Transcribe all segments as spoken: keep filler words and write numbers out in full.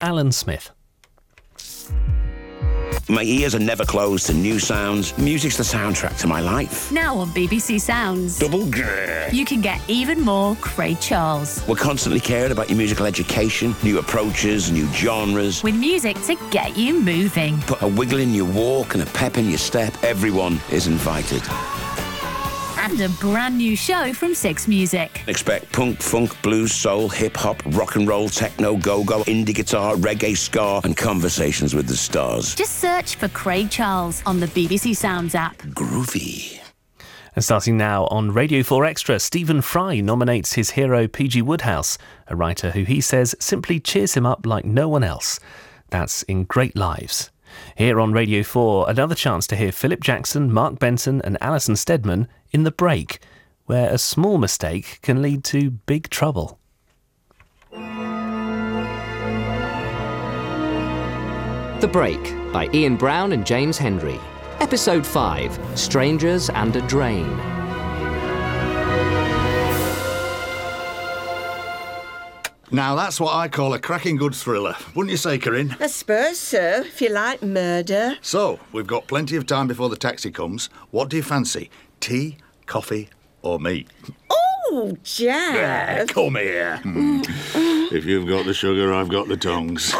Alan Smith. My ears are never closed to new sounds. Music's the soundtrack to my life. Now on B B C Sounds, Double grrr. you can get even more Craig Charles. We're constantly caring about your musical education, new approaches, new genres. With music to get you moving. Put a wiggle in your walk and a pep in your step. Everyone is invited. And a brand new show from Six Music. Expect punk, funk, blues, soul, hip-hop, rock and roll, techno, go-go, indie guitar, reggae, ska and conversations with the stars. Just search for Craig Charles on the B B C Sounds app. Groovy. And starting now on Radio four Extra, Stephen Fry nominates his hero P G Woodhouse, a writer who he says simply cheers him up like no one else. That's in Great Lives. Here on Radio four, another chance to hear Philip Jackson, Mark Benson and Alison Steadman in The Break, where a small mistake can lead to big trouble. The Break by Ian Brown and James Hendry. Episode five, Strangers and a Drain. Now that's what I call a cracking good thriller, wouldn't you say, Corinne? I suppose so, if you like murder. So, we've got plenty of time before the taxi comes. What do you fancy? Tea, coffee or me? Oh, Jeff. Yeah, come here. Mm. If you've got the sugar, I've got the tongs.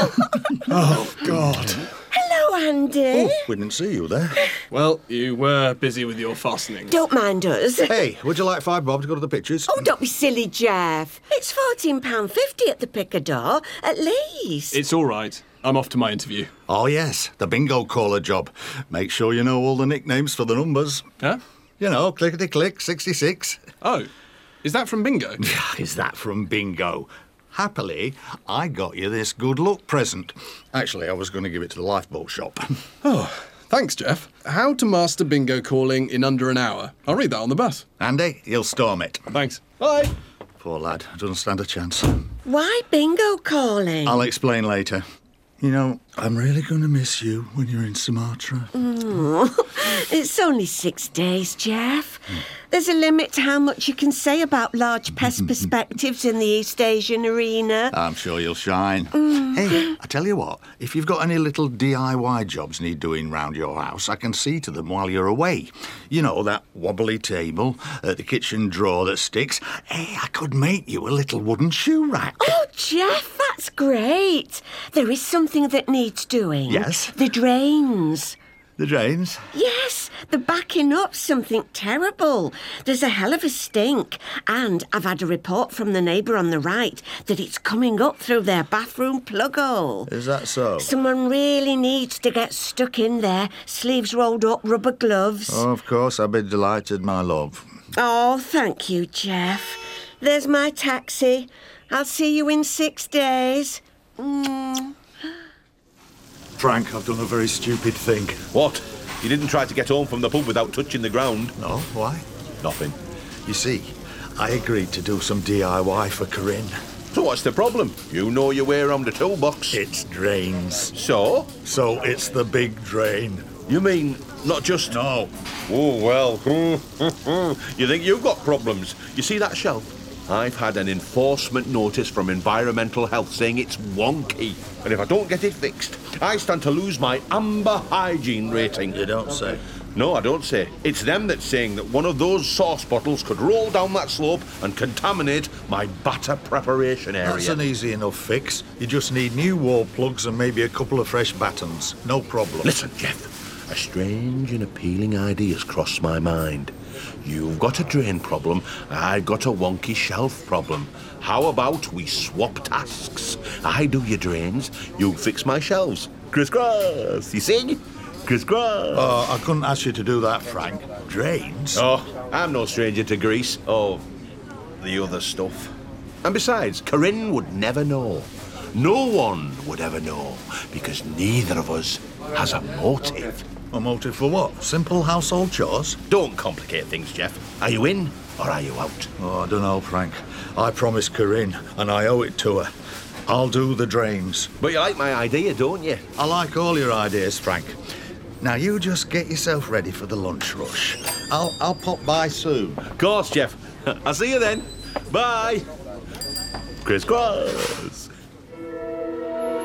Oh, God. Hello, Andy. Oh, we didn't see you there. Well, you were busy with your fastenings. Don't mind us. Hey, would you like five bob to go to the pictures? Oh, don't be silly, Jeff. It's fourteen pounds fifty at the Picador, at least. It's all right. I'm off to my interview. Oh, yes, the bingo caller job. Make sure you know all the nicknames for the numbers. Huh? You know, clickety-click, sixty-six. Oh, is that from bingo? Is that from bingo? Happily, I got you this good luck present. Actually, I was going to give it to the lifeboat shop. Oh, thanks, Jeff. How to master bingo calling in under an hour. I'll read that on the bus. Andy, you'll storm it. Thanks. Bye. Poor lad, doesn't stand a chance. Why bingo calling? I'll explain later. You know, I'm really going to miss you when you're in Sumatra. Mm. It's only six days, Jeff. Mm. There's a limit to how much you can say about large pest perspectives in the East Asian arena. I'm sure you'll shine. Mm. Hey, I tell you what, if you've got any little D I Y jobs need doing round your house, I can see to them while you're away. You know, that wobbly table, uh, the kitchen drawer that sticks. Hey, I could make you a little wooden shoe rack. Oh, Jeff, that's great. There is something that needs doing. Yes? The drains. The drains? Yes, they're backing up something terrible. There's a hell of a stink. And I've had a report from the neighbour on the right that it's coming up through their bathroom plug hole. Is that so? Someone really needs to get stuck in there, sleeves rolled up, rubber gloves. Oh, of course, I'd be delighted, my love. Oh, thank you, Jeff. There's my taxi. I'll see you in six days. Mm. Frank, I've done a very stupid thing. What? You didn't try to get home from the pub without touching the ground? No, why? Nothing. You see, I agreed to do some D I Y for Corinne. So what's the problem? You know your way around the toolbox. It's drains. So? So it's the big drain. You mean not just... No. Oh, well. You think you've got problems? You see that shelf? I've had an enforcement notice from Environmental Health saying it's wonky. And if I don't get it fixed, I stand to lose my amber hygiene rating. You don't say. No, I don't say. It's them that's saying that one of those sauce bottles could roll down that slope and contaminate my batter preparation area. That's an easy enough fix. You just need new wall plugs and maybe a couple of fresh battens. No problem. Listen, Jeff, a strange and appealing idea's crossed my mind. You've got a drain problem, I've got a wonky shelf problem. How about we swap tasks? I do your drains, you fix my shelves. Criss-cross, you see? Criss-cross. Oh, I couldn't ask you to do that, Frank. Drains? Oh, I'm no stranger to grease. Oh, the other stuff. And besides, Corinne would never know. No one would ever know, because neither of us has a motive. A motive for what? Simple household chores? Don't complicate things, Jeff. Are you in or are you out? Oh, I don't know, Frank. I promised Corinne, and I owe it to her. I'll do the drains. But you like my idea, don't you? I like all your ideas, Frank. Now, you just get yourself ready for the lunch rush. I'll, I'll pop by soon. Of course, Jeff. I'll see you then. Bye. Criss-cross.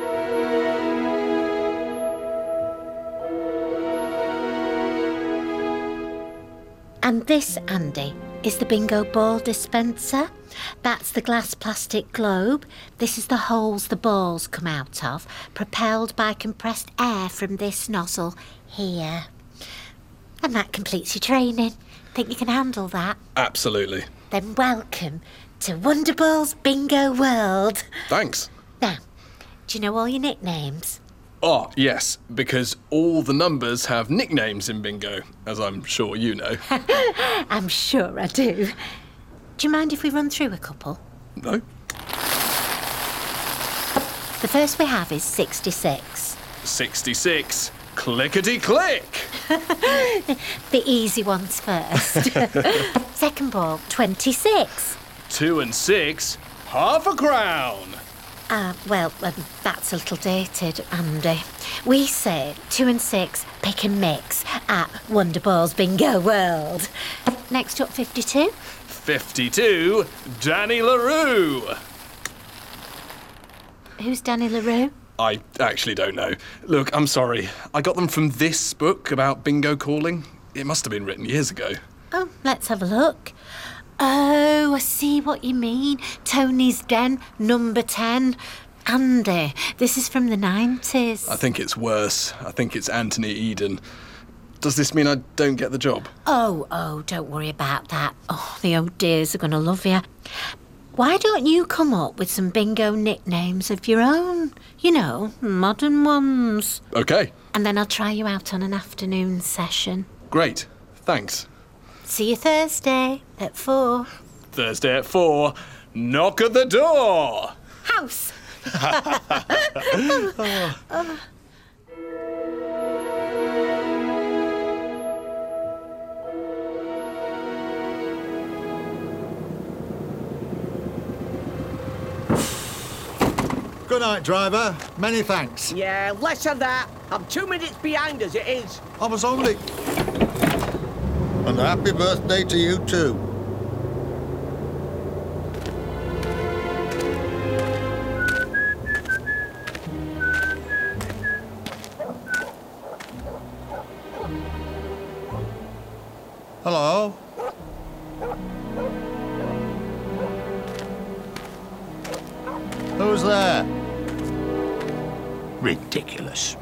And this, Andy, is the bingo ball dispenser. That's the glass plastic globe. This is the holes the balls come out of, propelled by compressed air from this nozzle here. And that completes your training. Think you can handle that? Absolutely. Then welcome to Wonderball's Bingo World. Thanks. Now, do you know all your nicknames? Oh, yes, because all the numbers have nicknames in bingo, as I'm sure you know. I'm sure I do. Do you mind if we run through a couple? No. The first we have is sixty-six. sixty-six. Clickety-click! The easy ones first. Second ball, twenty-six. Two and six, half a crown. Uh, well, um, that's a little dated, Andy. We say two and six, pick and mix at Wonderball's Bingo World. Next up, fifty-two. fifty-two, Danny LaRue. Who's Danny LaRue? I actually don't know. Look, I'm sorry. I got them from this book about bingo calling. It must have been written years ago. Oh, let's have a look. Oh, I see what you mean. Tony's Den, number ten. Andy, this is from the nineties. I think it's worse. I think it's Anthony Eden. Does this mean I don't get the job? Oh, oh, don't worry about that. Oh, the oh dears are going to love you. Why don't you come up with some bingo nicknames of your own? You know, modern ones. OK. And then I'll try you out on an afternoon session. Great. Thanks. See you Thursday at four. Thursday at four. Knock at the door. House. oh. Oh. Good night, driver. Many thanks. Yeah, less of that. I'm two minutes behind as it is. I was only... And happy birthday to you, too. Hello? Who's there? Ridiculous.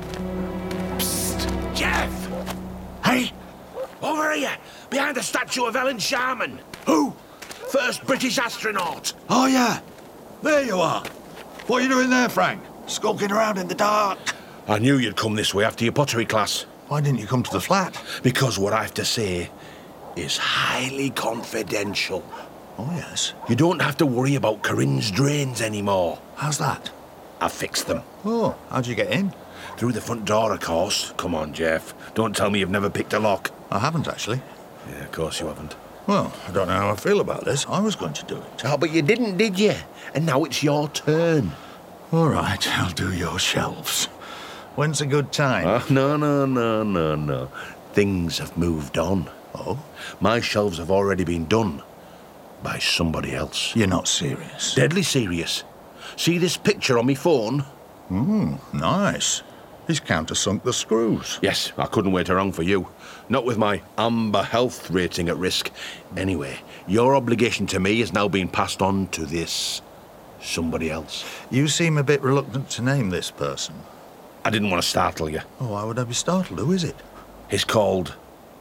Psst, Jeff! Hey, over here, behind the statue of Ellen Sharman. Who? First British astronaut. Oh, yeah. There you are. What are you doing there, Frank? Skulking around in the dark. I knew you'd come this way after your pottery class. Why didn't you come to the flat? Because what I have to say is highly confidential. Oh, yes. You don't have to worry about Corinne's drains anymore. How's that? I fixed them. Oh, how'd you get in? Through the front door, of course. Come on, Jeff. Don't tell me you've never picked a lock. I haven't, actually. Yeah, of course you haven't. Well, I don't know how I feel about this. I was going to do it. Oh, but you didn't, did you? And now it's your turn. All right, I'll do your shelves. When's a good time? Oh, no, no, no, no, no. Things have moved on. Oh? My shelves have already been done. By somebody else. You're not serious? Deadly serious. See this picture on me phone? Hmm, nice. He's countersunk the screws. Yes, I couldn't wait around for you. Not with my amber health rating at risk. Anyway, your obligation to me has now been passed on to this somebody else. You seem a bit reluctant to name this person. I didn't want to startle you. Oh, why would I be startled? Who is it? He's called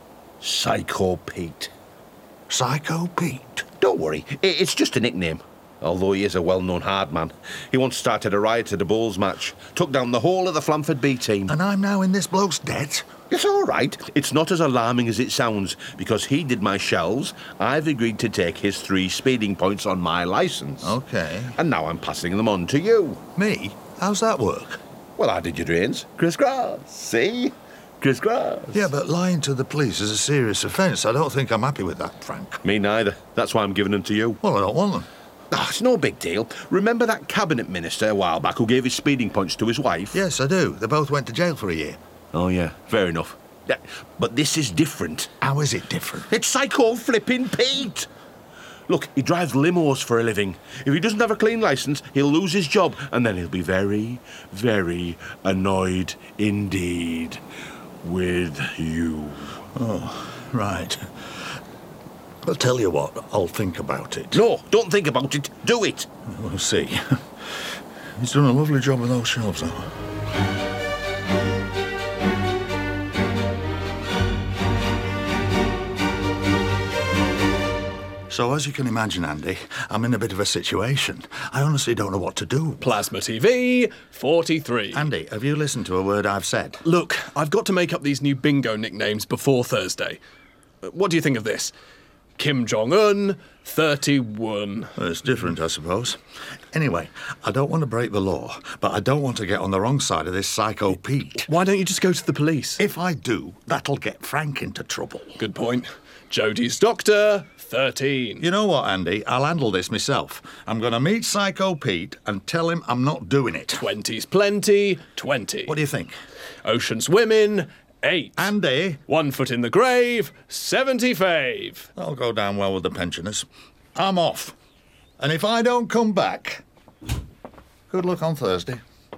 Psycho Pete. Psycho Pete? Don't worry, it's just a nickname. Although he is a well-known hard man. He once started a riot at a Bulls match, took down the whole of the Flamford B team. And I'm now in this bloke's debt? It's all right. It's not as alarming as it sounds. Because he did my shelves, I've agreed to take his three speeding points on my licence. OK. And now I'm passing them on to you. Me? How's that work? Well, I did your drains. Chris Grass. See? Chris Grass. Yeah, but lying to the police is a serious offence. I don't think I'm happy with that, Frank. Me neither. That's why I'm giving them to you. Well, I don't want them. Oh, it's no big deal. Remember that cabinet minister a while back who gave his speeding points to his wife? Yes, I do. They both went to jail for a year. Oh, yeah. Fair enough. Yeah, but this is different. How is it different? It's Psycho flipping Pete. Look, he drives limos for a living. If he doesn't have a clean licence, he'll lose his job, and then he'll be very, very annoyed indeed with you. Oh, Right. I'll tell you what, I'll think about it. No, don't think about it. Do it. We'll see. He's done a lovely job with those shelves, though. So, as you can imagine, Andy, I'm in a bit of a situation. I honestly don't know what to do. Plasma T V, forty-three. Andy, have you listened to a word I've said? Look, I've got to make up these new bingo nicknames before Thursday. Uh, What do you think of this? Kim Jong-un, thirty-one. Well, it's different, I suppose. Anyway, I don't want to break the law, but I don't want to get on the wrong side of this Psycho Pete. Why don't you just go to the police? If I do, that'll get Frank into trouble. Good point. Jodie's doctor, thirteen. You know what, Andy? I'll handle this myself. I'm going to meet Psycho Pete and tell him I'm not doing it. twenty's plenty, twenty. What do you think? Ocean's women, eight. Andy? One foot in the grave, seventy-five. That'll go down well with the pensioners. I'm off. And if I don't come back, good luck on Thursday.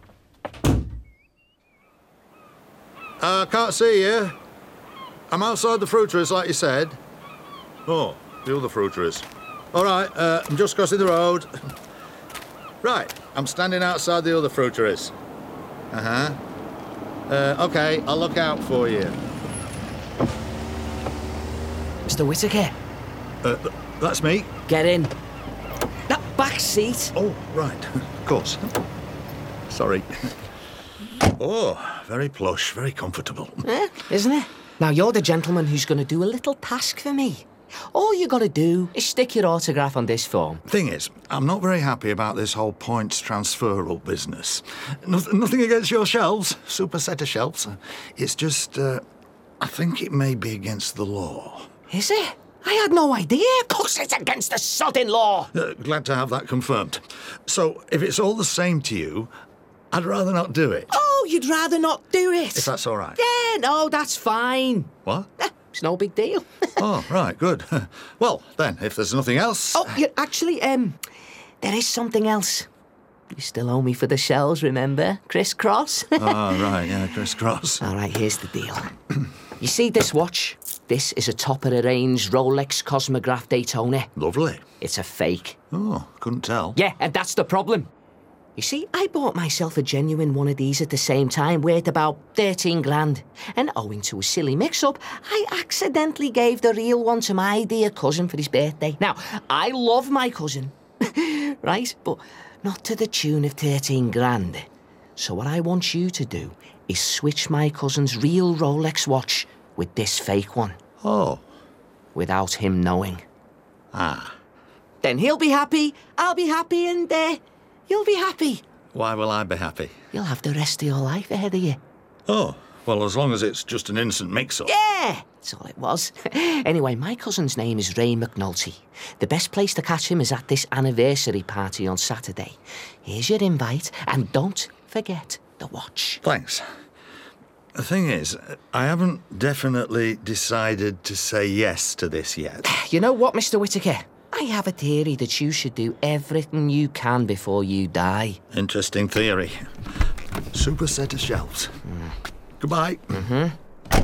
I uh, can't see you. I'm outside the fruiterers, like you said. Oh, the other fruiterers. All right, uh, I'm just crossing the road. Right, I'm standing outside the other fruiterers. Uh-huh. Uh, OK, I'll look out for you. Mister Whittaker, Uh, th- that's me. get in. That back seat. Oh, right. Of course. Sorry. Oh, very plush, very comfortable. Eh, isn't it? Now, you're the gentleman who's going to do a little task for me. All you got to do is stick your autograph on this form. Thing is, I'm not very happy about this whole points transferal business. Noth- nothing against your shelves, super set of shelves. It's just, uh, I think it may be against the law. Is it? I had no idea. Of course it's against the sodding law. Uh, glad to have that confirmed. So, if it's all the same to you, I'd rather not do it. Oh, you'd rather not do it. If that's all right. Yeah, no, that's fine. What? Eh, It's no big deal. Oh, right, good. Well, then, if there's nothing else... Oh, you, actually, um, there is something else. You still owe me for the shells, remember? Criss-cross. Oh, right, yeah, crisscross. All right, here's the deal. You see this watch? This is a top-of-the-range Rolex Cosmograph Daytona. Lovely. It's a fake. Oh, couldn't tell. Yeah, and that's the problem. You see, I bought myself a genuine one of these at the same time, worth about thirteen grand. And owing to a silly mix-up, I accidentally gave the real one to my dear cousin for his birthday. Now, I love my cousin, right? But not to the tune of thirteen grand. So what I want you to do is switch my cousin's real Rolex watch with this fake one. Oh. Without him knowing. Ah. Then he'll be happy, I'll be happy, and uh, you'll be happy. Why will I be happy? You'll have the rest of your life ahead of you. Oh, well, as long as it's just an innocent mix-up. Yeah, that's all it was. Anyway, my cousin's name is Ray McNulty. The best place to catch him is at this anniversary party on Saturday. Here's your invite, and don't forget the watch. Thanks. The thing is, I haven't definitely decided to say yes to this yet. You know what, Mister Whittaker? I have a theory that you should do everything you can before you die. Interesting theory. Super set of shelves. Mm. Goodbye. Mm-hmm.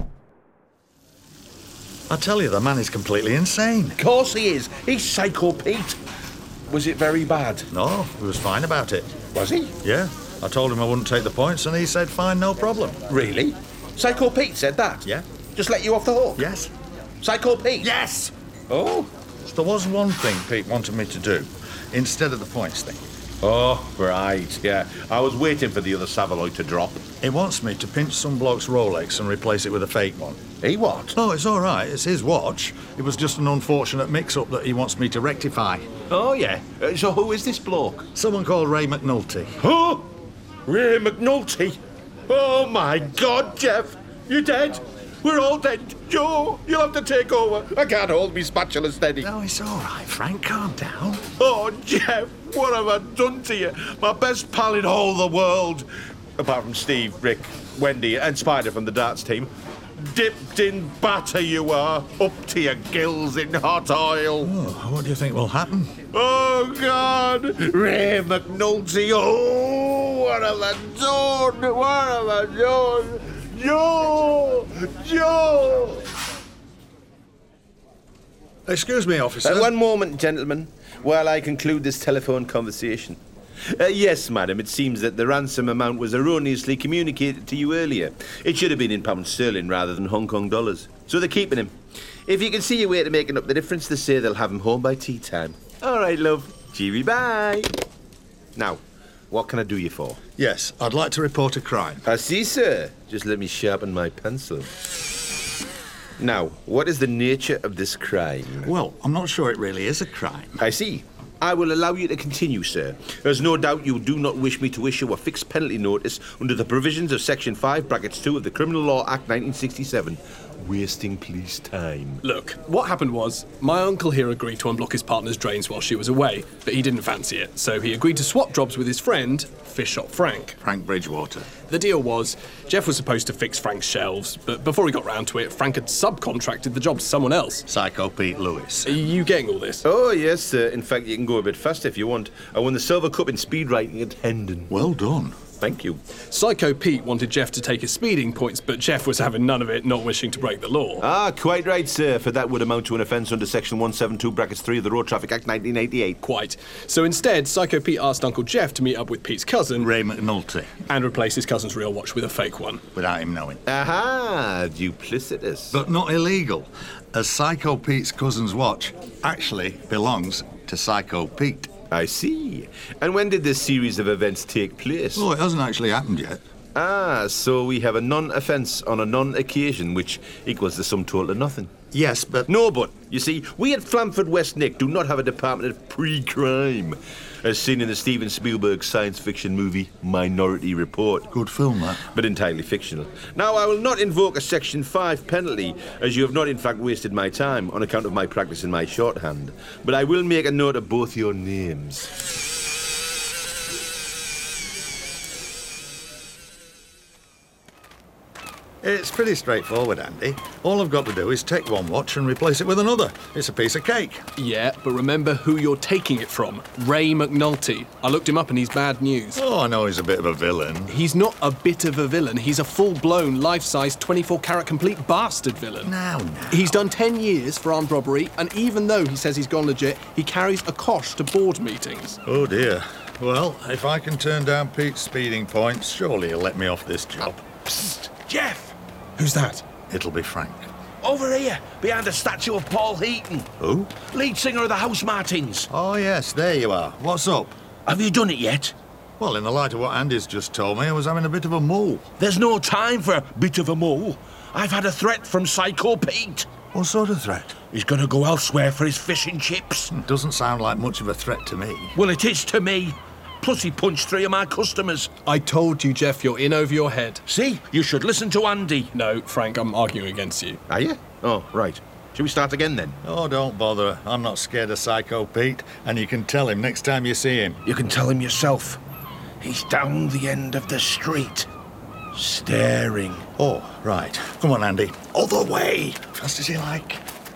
I tell you, the man is completely insane. Of course he is. He's Psycho Pete. Was it very bad? No, he was fine about it. Was he? Yeah. I told him I wouldn't take the points, and he said, fine, no problem. Really? Psycho Pete said that? Yeah. Just let you off the hook? Yes. Psycho Pete? Yes! Oh. There was one thing Pete wanted me to do, instead of the points thing. Oh, right, yeah. I was waiting for the other Savaloy to drop. He wants me to pinch some bloke's Rolex and replace it with a fake one. He what? Oh, it's all right. It's his watch. It was just an unfortunate mix-up that he wants me to rectify. Oh, yeah. Uh, so who is this bloke? Someone called Ray McNulty. Who? Ray McNulty? Oh, my God, Jeff. You're dead. We're all dead. Joe, you'll have to take over. I can't hold me spatula steady. No, it's all right, Frank. Calm down. Oh, Jeff, what have I done to you? My best pal in all the world. Apart from Steve, Rick, Wendy, and Spider from the darts team. Dipped in batter you are, up to your gills in hot oil. Oh, what do you think will happen? Oh, God! Ray McNulty, oh, what have I done? What have I done? Joe! Joe! Excuse me, officer. Uh, one moment, gentlemen, while I conclude this telephone conversation. Uh, yes, madam, it seems that the ransom amount was erroneously communicated to you earlier. It should have been in pounds sterling rather than Hong Kong dollars. So they're keeping him. If you can see your way to making up the difference, they say they'll have him home by tea time. All right, love. Cheery bye. Now, what can I do you for? Yes, I'd like to report a crime. I see, sir. Just let me sharpen my pencil. Now, what is the nature of this crime? Well, I'm not sure it really is a crime. I see. I will allow you to continue, sir. There's no doubt you do not wish me to issue a fixed penalty notice under the provisions of Section five, brackets two of the Criminal Law Act nineteen sixty-seven. Wasting police time. Look, what happened was, my uncle here agreed to unblock his partner's drains while she was away, but he didn't fancy it, so he agreed to swap jobs with his friend, Fish Shop Frank. Frank Bridgewater. The deal was, Jeff was supposed to fix Frank's shelves, but before he got round to it, Frank had subcontracted the job to someone else. Psycho Pete Lewis. Are you getting all this? Oh, yes, sir. In fact, you can go a bit faster if you want. I won the Silver Cup in speed writing at Hendon. Well done. Thank you. Psycho Pete wanted Jeff to take his speeding points, but Jeff was having none of it, not wishing to break the law. Ah, quite right, sir, for that would amount to an offence under Section one seventy-two, brackets three of the Road Traffic Act nineteen eighty-eight. Quite. So instead, Psycho Pete asked Uncle Jeff to meet up with Pete's cousin, Ray McNulty. and replace his cousin's real watch with a fake one. Without him knowing. Aha, duplicitous. But not illegal, as Psycho Pete's cousin's watch actually belongs to Psycho Pete. I see. And when did this series of events take place? Oh, it hasn't actually happened yet. Ah, so we have a non-offence on a non-occasion, which equals the sum total of nothing. Yes, but... No, but, you see, we at Flamford West Nick do not have a department of pre-crime, as seen in the Steven Spielberg science fiction movie Minority Report. Good film, that. But entirely fictional. Now, I will not invoke a Section five penalty, as you have not in fact wasted my time on account of my practice in my shorthand, but I will make a note of both your names. It's pretty straightforward, Andy. All I've got to do is take one watch and replace it with another. It's a piece of cake. Yeah, but remember who you're taking it from. Ray McNulty. I looked him up and he's bad news. Oh, I know he's a bit of a villain. He's not a bit of a villain. He's a full-blown, life-size, twenty-four carat complete bastard villain. Now, now. He's done ten years for armed robbery, and even though he says he's gone legit, he carries a kosh to board meetings. Oh, dear. Well, if I can turn down Pete's speeding points, surely he'll let me off this job. Psst, Jeff! Who's that? It'll be Frank. Over here, behind the statue of Paul Heaton. Who? Lead singer of the House Martins. Oh, yes, there you are. What's up? Have you done it yet? Well, in the light of what Andy's just told me, I was having a bit of a mull. There's no time for a bit of a mull. I've had a threat from Psycho Pete. What sort of threat? He's going to go elsewhere for his fish and chips. It doesn't sound like much of a threat to me. Well, it is to me. Plus, he punched three of my customers. I told you, Jeff, you're in over your head. See, you should listen to Andy. No, Frank, I'm arguing against you. Are you? Oh, right. Shall we start again, then? Oh, don't bother. I'm not scared of Psycho Pete, and you can tell him next time you see him. You can tell him yourself. He's down the end of the street, staring. Oh, right. Come on, Andy. Other way. Fast as you like.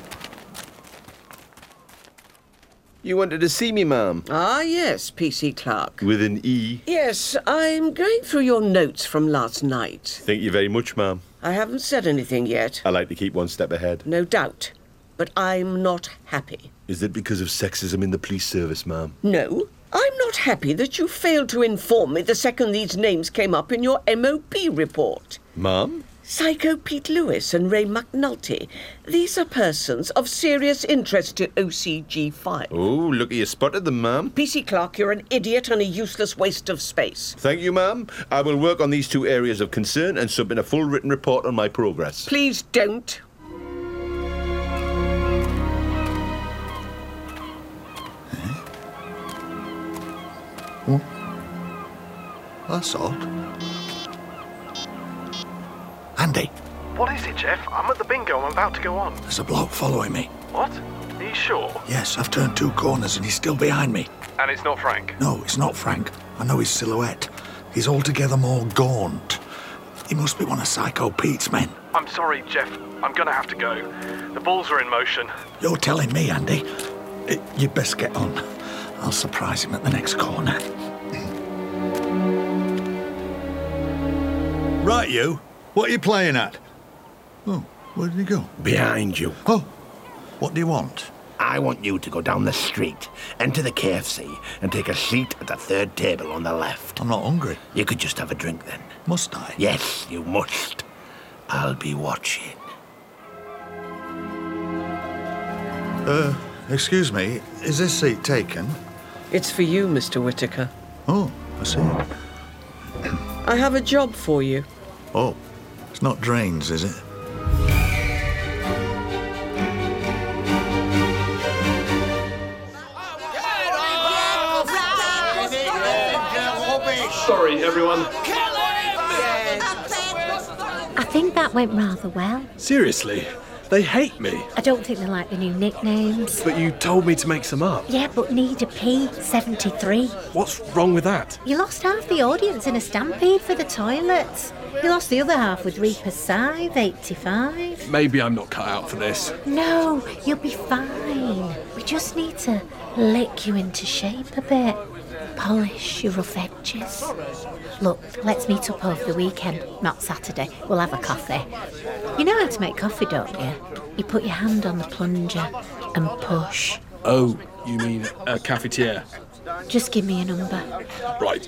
You wanted to see me, ma'am? Ah, yes, P C Clark. With an E. Yes, I'm going through your notes from last night. Thank you very much, ma'am. I haven't said anything yet. I like to keep one step ahead. No doubt. But I'm not happy. Is it because of sexism in the police service, ma'am? No. I'm not happy that you failed to inform me the second these names came up in your M O P report. Ma'am? Psycho Pete Lewis and Ray McNulty. These are persons of serious interest to O C G five. Oh, look, you spotted them, ma'am. P C Clark, you're an idiot and a useless waste of space. Thank you, ma'am. I will work on these two areas of concern and submit a full written report on my progress. Please don't. Huh? That's odd. Andy. What is it, Jeff? I'm at the bingo. I'm about to go on. There's a bloke following me. What? Are you sure? Yes, I've turned two corners and he's still behind me. And it's not Frank? No, it's not Frank. I know his silhouette. He's altogether more gaunt. He must be one of Psycho Pete's men. I'm sorry, Jeff. I'm going to have to go. The balls are in motion. You're telling me, Andy. Uh, You'd best get on. I'll surprise him at the next corner. Right, you. What are you playing at? Oh, where did he go? Behind you. Oh, what do you want? I want you to go down the street, enter the K F C, and take a seat at the third table on the left. I'm not hungry. You could just have a drink then. Must I? Yes, you must. I'll be watching. Uh, excuse me, is this seat taken? It's for you, Mister Whittaker. Oh, I see. I have a job for you. Oh, it's not drains, is it? Sorry, everyone. I think that went rather well. Seriously? They hate me. I don't think they like the new nicknames. But you told me to make some up. Yeah, but need a P, seventy-three. What's wrong with that? You lost half the audience in a stampede for the toilets. You lost the other half with Reaper's Scythe, eighty-five. Maybe I'm not cut out for this. No, you'll be fine. We just need to lick you into shape a bit. Polish your rough edges. Look, let's meet up over the weekend, not Saturday. We'll have a coffee. You know how to make coffee, don't you? You put your hand on the plunger and push. Oh, you mean a cafetiere? Just give me a number. Right.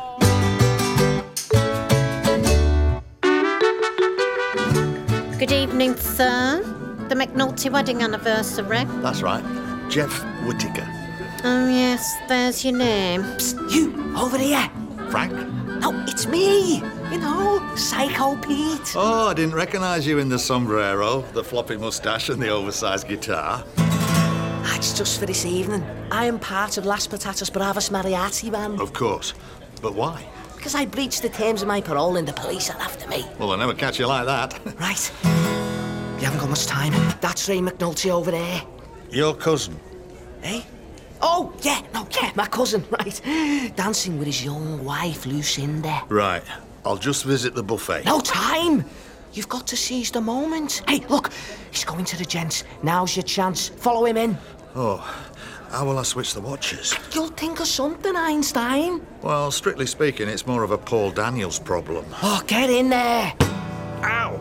Good evening, sir. The McNulty wedding anniversary. That's right. Jeff Whittaker. Oh, yes, there's your name. Psst, you, over here. Frank? No, it's me. You know, Psycho Pete. Oh, I didn't recognise you in the sombrero, the floppy moustache and the oversized guitar. It's just for this evening. I am part of Las Patatas Bravas Mariachi band. Of course. But why? Because I breached the terms of my parole and the police are after me. Well, they'll never catch you like that. Right. You haven't got much time. That's Ray McNulty over there. Your cousin? Eh? Oh, yeah, no, yeah, my cousin, right. Dancing with his young wife, Lucinda. Right. I'll just visit the buffet. No time! You've got to seize the moment. Hey, look, he's going to the gents. Now's your chance. Follow him in. Oh, how will I switch the watches? You'll think of something, Einstein. Well, strictly speaking, it's more of a Paul Daniels problem. Oh, get in there. Ow!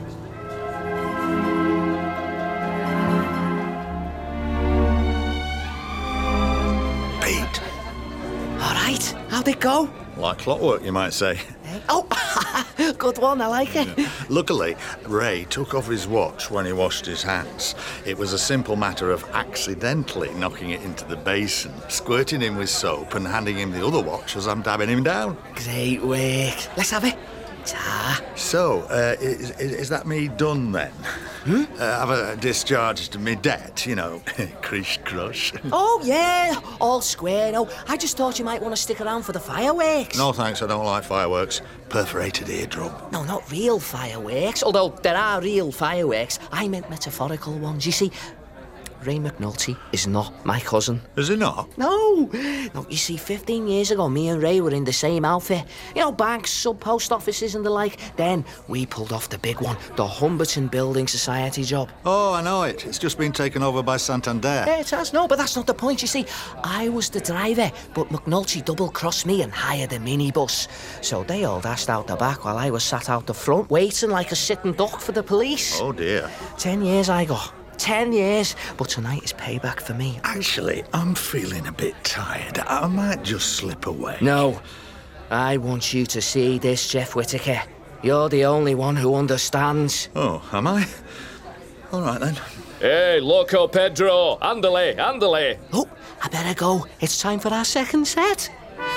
Pete. All right, how'd it go? Like clockwork, you might say. Oh, good one, I like it. Yeah. Luckily, Ray took off his watch when he washed his hands. It was a simple matter of accidentally knocking it into the basin, squirting him with soap and handing him the other watch as I'm dabbing him down. Great work. Let's have it. Ta. So, uh, is, is, is that me done then? Hmm? Uh, have I discharged me debt, you know, crish crush? Oh, yeah, all square. No, I just thought you might want to stick around for the fireworks. No, thanks, I don't like fireworks. Perforated eardrum. No, not real fireworks, although there are real fireworks. I meant metaphorical ones. You see, Ray McNulty is not my cousin. Is he not? No. No, you see, fifteen years ago, me and Ray were in the same outfit. You know, banks, sub-post offices and the like. Then we pulled off the big one, the Humberton Building Society job. Oh, I know it. It's just been taken over by Santander. Yeah, it has. No, but that's not the point, you see. I was the driver, but McNulty double-crossed me and hired a minibus. So they all dashed out the back while I was sat out the front, waiting like a sitting duck for the police. Oh, dear. Ten years I got. Ten years, but tonight is payback for me. Actually, I'm feeling a bit tired. I might just slip away. No. I want you to see this, Jeff Whittaker. You're the only one who understands. Oh, am I? All right, then. Hey, Loco Pedro. Andale, andale. Oh, I better go. It's time for our second set.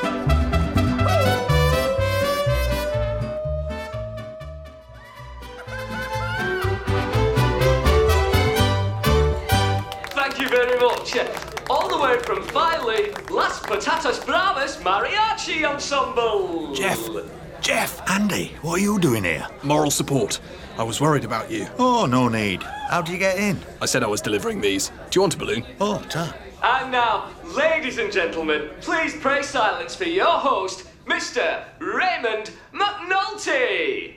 All the way from Filey, Las Patatas Bravas Mariachi Ensemble. Jeff, Jeff, Andy, what are you doing here? Moral support. I was worried about you. Oh, no need. How do you get in? I said I was delivering these. Do you want a balloon? Oh, ta. And now, ladies and gentlemen, please pray silence for your host, Mister Raymond McNulty.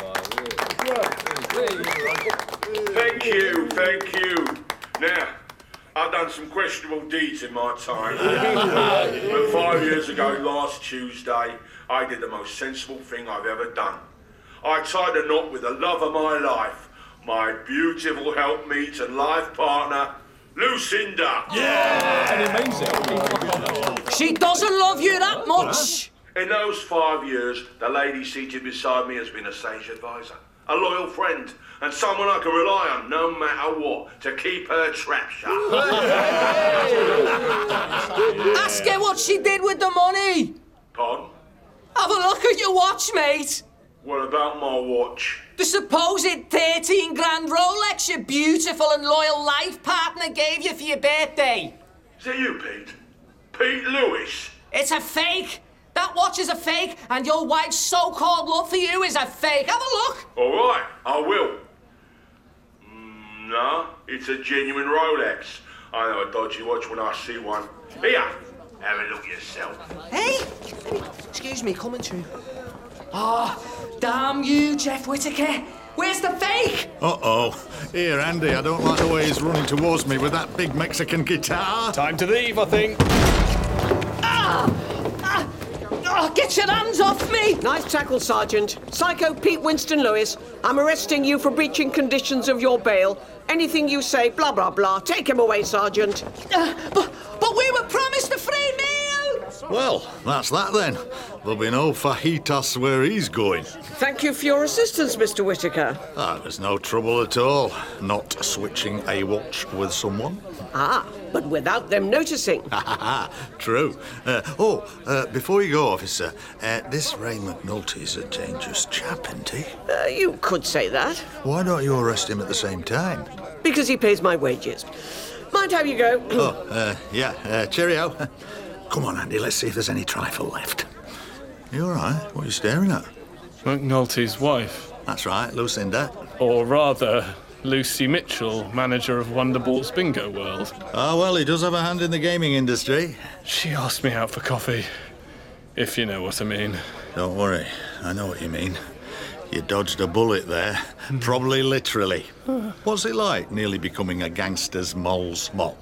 Thank you, thank you. Now, I've done some questionable deeds in my time. But five years ago, last Tuesday, I did the most sensible thing I've ever done. I tied a knot with the love of my life, my beautiful helpmeet and life partner, Lucinda! Yeah! And he means it. She doesn't love you that much. In those five years, the lady seated beside me has been a sage advisor, a loyal friend, and someone I can rely on no matter what to keep her trap shut. Ask her what she did with the money. Pardon? Have a look at your watch, mate. What about my watch? The supposed thirteen grand Rolex your beautiful and loyal life partner gave you for your birthday. Is it you, Pete? Pete Lewis? It's a fake. That watch is a fake, and your wife's so-called love for you is a fake. Have a look. All right, I will. Mm, no, it's a genuine Rolex. I know a dodgy watch when I see one. Here, have a look yourself. Hey, excuse me, coming through. Oh, damn you, Jeff Whittaker. Where's the fake? Uh-oh. Here, Andy, I don't like the way he's running towards me with that big Mexican guitar. Time to leave, I think. Ah! Ah! Oh, get your hands off me! Nice tackle, Sergeant. Psycho Pete Winston Lewis. I'm arresting you for breaching conditions of your bail. Anything you say, blah, blah, blah. Take him away, Sergeant. Uh, but, but we were promised a free meal! Well, that's that then. There'll be no fajitas where he's going. Thank you for your assistance, Mister Whittaker. Ah, there's no trouble at all. Not switching a watch with someone. Ah, but without them noticing. Ha ha ha, true. Uh, oh, uh, before you go, officer, uh, this Ray McNulty's a dangerous chap, isn't he? Uh, you could say that. Why don't you arrest him at the same time? Because he pays my wages. Mind how you go. oh, uh, yeah, uh, cheerio. Come on, Andy, let's see if there's any trifle left. You all right? What are you staring at? McNulty's wife. That's right, Lucinda. Or rather, Lucy Mitchell, manager of Wonderball's Bingo World. Ah, well, he does have a hand in the gaming industry. She asked me out for coffee, if you know what I mean. Don't worry, I know what you mean. You dodged a bullet there, probably literally. What's it like, nearly becoming a gangster's mole's mole?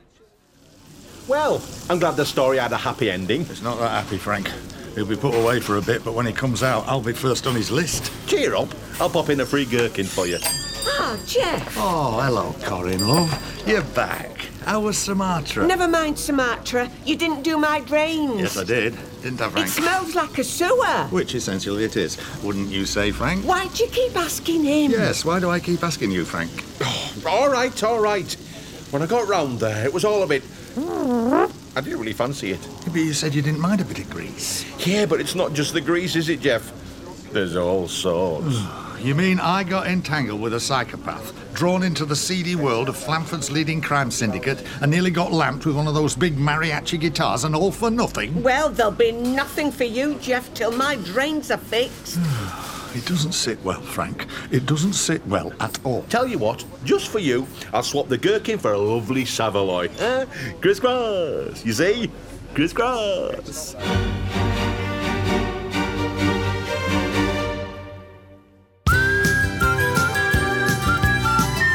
Well, I'm glad the story had a happy ending. It's not that happy, Frank. He'll be put away for a bit, but when he comes out, I'll be first on his list. Cheer up. I'll pop in a free gherkin for you. Ah, Jeff. Oh, hello, Corinne, love. You're back. How was Sumatra? Never mind Sumatra. You didn't do my drains. Yes, I did. Didn't I, Frank? It smells like a sewer. Which essentially it is. Wouldn't you say, Frank? Why'd you keep asking him? Yes, why do I keep asking you, Frank? Oh, all right, all right. When I got round there, it was all a bit... I didn't really fancy it. But you said you didn't mind a bit of grease. Yeah, but it's not just the grease, is it, Jeff? There's all sorts. You mean I got entangled with a psychopath, drawn into the seedy world of Flamford's leading crime syndicate, and nearly got lamped with one of those big mariachi guitars, and all for nothing? Well, there'll be nothing for you, Jeff, till my drains are fixed. It doesn't sit well, Frank. It doesn't sit well at all. Tell you what, just for you, I'll swap the gherkin for a lovely Savoy. Uh, criss-cross, you see? Criss-cross.